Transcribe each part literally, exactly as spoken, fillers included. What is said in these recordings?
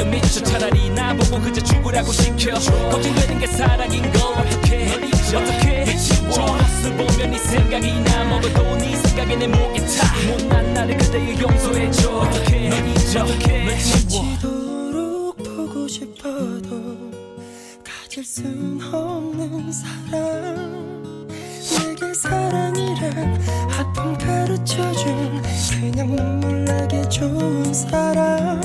너에게 미쳐 차라리 나보고 그저 죽으라고 시켜 걱정되는 게 사랑인 걸 어떡해 어떡해 좋은 모습 보면 네 생각이 나 먹어도 네 생각에 내 목이 타 못난 나를 그대여 용서해줘 어떡해 널 잊어 어떡해 미치도록 보고 싶어도 가질 순 없는 사랑 내게 사랑이란 아픔 가르쳐준 그냥 눈물 나게 좋은 사람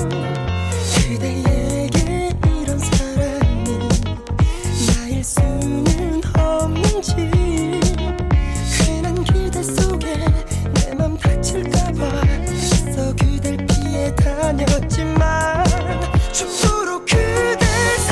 그대에게 이런 사랑이 나일 수는 없는지 괜한 기대 속에 내 맘 다칠까봐 애써 그댈 피해 다녔지만 죽도록 그댈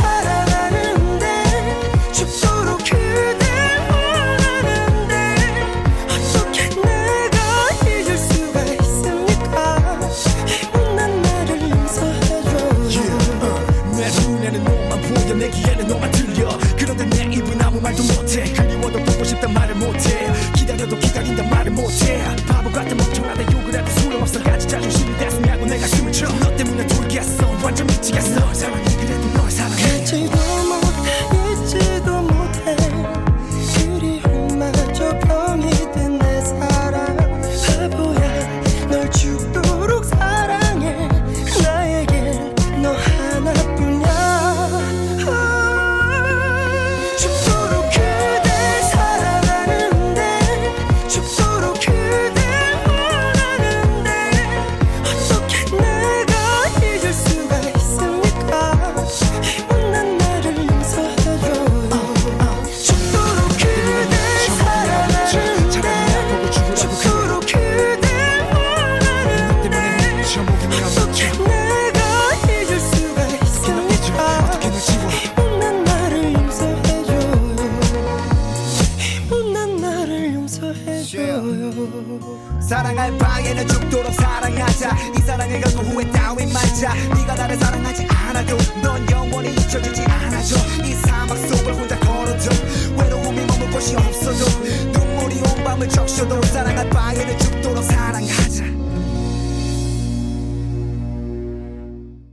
사랑하는데 죽도록 그댈 원하는데 어떻게 내가 잊을 수가 있습니까 못난 나를 용서해줘요 yeah, uh, 내 눈에는 너만 보여 내 귀에는 너만 들려 그런데 내 입은 아무 말도 못해 그리워도 보고 싶단 말을 못해 기다려도 기다린단 말을 못해 바보 같은 멍청하다 욕을 해도 소용없어 같이 자존심이 대성하고 내가 숨을 쉬어 너 때문에 돌겠어 완전 미치겠어 널 사랑해 그래도 널 사랑해 잊지도 못해 잊지도 못해 그리움마저 병이 된 내 사랑 바보야 널 죽도록 사랑해 나에겐 너 하나뿐이야 아, 죽도록 그댈 사랑하는데 죽도록 그댈 원하는데 어떻게 내가 잊을 수가 있습니까 못난 나를 용서해줘요 죽도록 그댈 사랑하는데 죽도록 그댈 원하는데 어떻게 내가 잊을 수가 있습니까 못난 나를 용서해줘요 못난 나를 용서해줘요 사랑할 바에는 죽도록 사랑하자 이 사랑을 결국 후회 따윈 말자 네가 나를 사랑하지 않아도 넌 영원히 잊혀지지 않아줘 이 사막 속을 혼자 걸어도 외로움이 머물 곳이 없어도 눈물이 온 밤을 적셔도 사랑할 바에는 죽